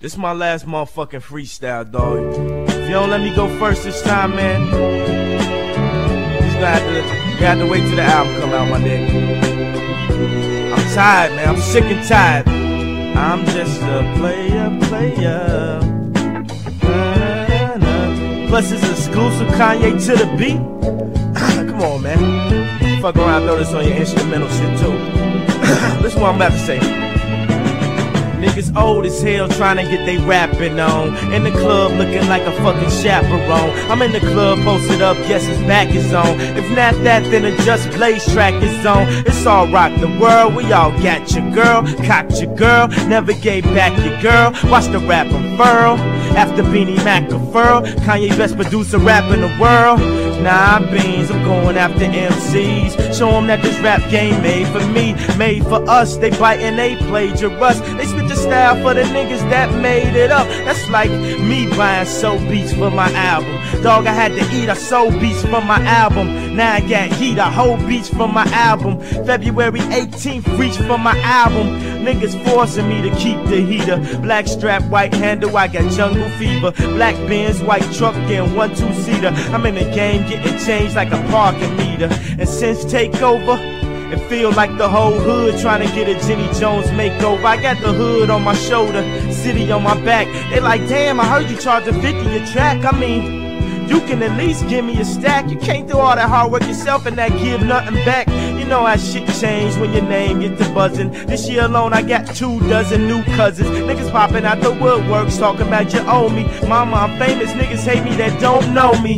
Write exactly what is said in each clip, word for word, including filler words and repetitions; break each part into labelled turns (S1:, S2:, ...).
S1: This is my last motherfucking freestyle, dog. If you don't let me go first this time, man, you just gonna have to, you have to wait till the album come out one day. I'm tired, man. I'm sick and tired. I'm just a player, player. Na-na-na. Plus, it's exclusive Kanye to the beat. Come on, man. Fuck around, throw this on your instrumental shit, too. Listen what I'm about to say. Niggas old as hell trying to get they rapping on. In the club looking like a fucking chaperone. I'm in the club posted up, guess his back is on. If not that, then a Just Blaze track is on. It's all rock the world, we all got your girl. Cocked your girl, never gave back your girl. Watch the rap unfurl. After Beanie Mac a furl, Kanye best producer rap in the world. Nah, beans, I'm going after M Cs. Show them that this rap game made for me, made for us. They biting, they plagiarize. They spit the style for the niggas that made it up. That's like me buying soul beats for my album. Dog, I had to eat, I sold beats from my album. Now I got heat, I hold beats from my album. February eighteenth, reach for my album. Niggas forcing me to keep the heater. Black strap, white handle, I got jungle fever. Black Benz, white truck, and one two-seater. I'm in the game getting changed like a parking meter. And since takeover, it feel like the whole hood trying to get a Jenny Jones makeover. I got the hood on my shoulder, city on my back. They like, damn, I heard you charging fifty a track. I mean, you can at least give me a stack. You can't do all that hard work yourself and that give nothing back. You know how shit changed when your name get to buzzing. This year alone I got two dozen new cousins. Niggas popping out the woodworks talking about you owe me. Mama, I'm famous, niggas hate me that don't know me.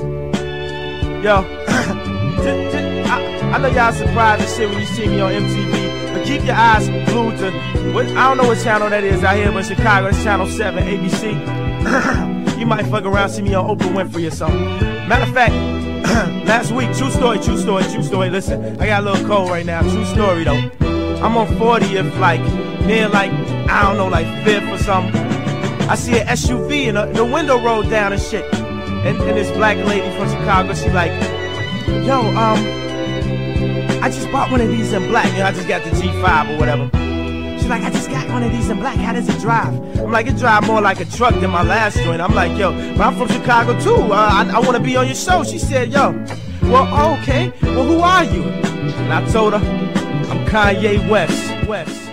S1: Yo, I, I know y'all surprised as shit when you see me on M T V, but keep your eyes glued to what, I don't know what channel that is out here, but Chicago, it's channel seven, A B C. You might fuck around, see me on Oprah Winfrey or something. Matter of fact, last week, true story, true story, true story. Listen, I got a little cold right now. True story though. I'm on fortieth, like near like I don't know, like fifth or something. I see an S U V and the, the window rolled down and shit. And, and this black lady from Chicago, she like, yo, um, I just bought one of these in black. You know, I just got the G five or whatever. She's like, I just got one of these in black. How does it drive? I'm like, it drive more like a truck than my last joint. I'm like, yo, but I'm from Chicago too. Uh, I, I want to be on your show. She said, yo, well, okay. Well, who are you? And I told her, I'm Kanye West. West.